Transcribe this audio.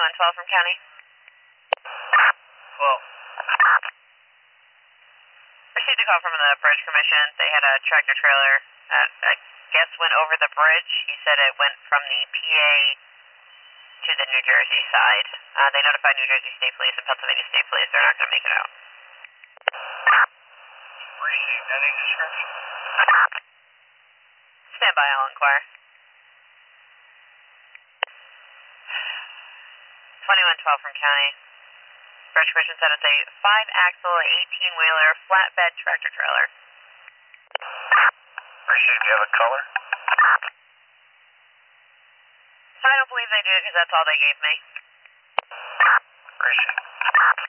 2112 from county. Well, Received a call from the bridge commission. They had a tractor trailer, I guess went over the bridge. He said it went from the PA to the New Jersey side. They notified New Jersey State Police and Pennsylvania State Police. They're not going to make it out. received any description? Stand by, I'll inquire. 2112 from county. Bridge commission said it's a 5-axle, 18-wheeler, flatbed tractor trailer. Received. Do you have a color? I don't believe they do because that's all they gave me. Received.